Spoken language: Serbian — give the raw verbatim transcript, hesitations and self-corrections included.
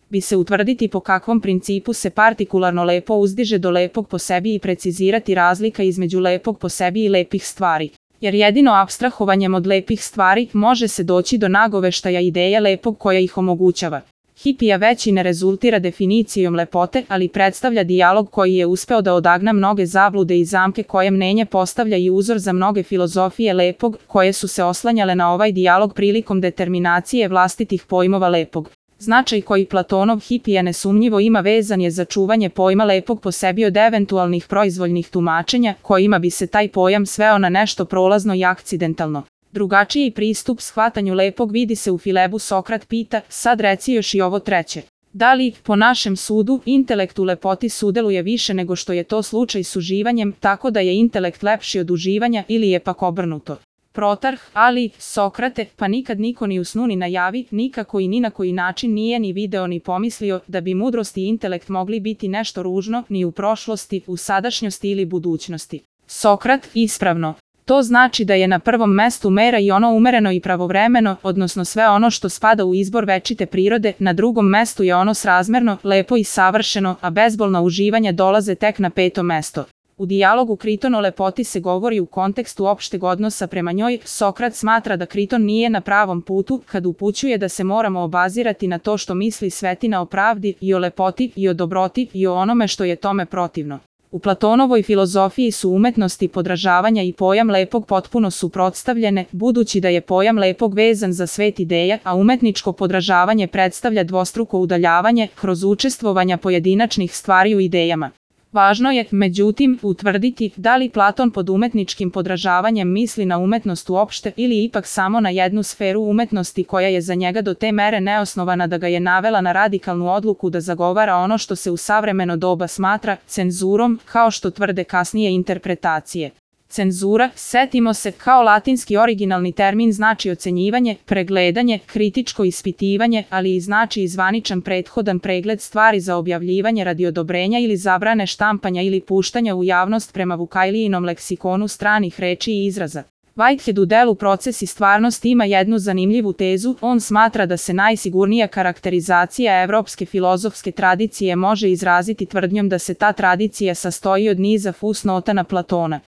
bi se utvrditi po kakvom principu se partikularno lepo uzdiže do lepog po sebi i precizirati razlika između lepog po sebi i lepih stvari. Jer jedino apstrahovanjem od lepih stvari može se doći do nagoveštaja ideje lepog koja ih omogućava. Hipija već i ne rezultira definicijom lepote, ali predstavlja dijalog koji je uspeo da odagna mnoge zablude i zamke koje mnenje postavlja i uzor za mnoge filozofije lepog, koje su se oslanjale na ovaj dijalog prilikom determinacije vlastitih pojmova lepog. Značaj koji Platonov hipija nesumnjivo ima vezan je za čuvanje pojma lepog po sebi od eventualnih proizvoljnih tumačenja, kojima bi se taj pojam sveo na nešto prolazno i akcidentalno. Drugačiji pristup shvatanju lepog vidi se u Filebu. Sokrat pita, sad reci još i ovo treće. Da li, po našem sudu, intelekt u lepoti sudeluje više nego što je to slučaj s uživanjem, tako da je intelekt lepši od uživanja, ili je pak obrnuto? Protarh, ali, Sokrate, pa nikad niko ni u snu ni najavi, nikako i ni na koji način nije ni video ni pomislio da bi mudrost i intelekt mogli biti nešto ružno, ni u prošlosti, u sadašnjosti ili budućnosti. Sokrat, ispravno. To znači da je na prvom mestu mera i ono umereno i pravovremeno, odnosno sve ono što spada u izbor večite prirode, na drugom mestu je ono srazmerno, lepo i savršeno, a bezbolna uživanja dolaze tek na peto mesto. U dijalogu Kriton o lepoti se govori u kontekstu opšteg odnosa prema njoj. Sokrat smatra da Kriton nije na pravom putu kad upućuje da se moramo obazirati na to što misli svetina o pravdi i o lepoti i o dobroti i o onome što je tome protivno. U Platonovoj filozofiji su umetnosti podražavanja i pojam lepog potpuno suprotstavljene, budući da je pojam lepog vezan za svet ideja, a umetničko podražavanje predstavlja dvostruko udaljavanje kroz učestvovanja pojedinačnih stvari u idejama. Važno je, međutim, utvrditi da li Platon pod umetničkim podražavanjem misli na umetnost uopšte ili ipak samo na jednu sferu umetnosti koja je za njega do te mere neosnovana da ga je navela na radikalnu odluku da zagovara ono što se u savremeno doba smatra cenzurom, kao što tvrde kasnije interpretacije. Cenzura, setimo se, kao latinski originalni termin znači ocenjivanje, pregledanje, kritičko ispitivanje, ali i znači i zvaničan prethodan pregled stvari za objavljivanje radi odobrenja ili zabrane štampanja ili puštanja u javnost prema Vukajlijinom leksikonu stranih reči i izraza. Whitehead u delu Proces i stvarnost ima jednu zanimljivu tezu. On smatra da se najsigurnija karakterizacija evropske filozofske tradicije može izraziti tvrdnjom da se ta tradicija sastoji od niza fusnota na Platona.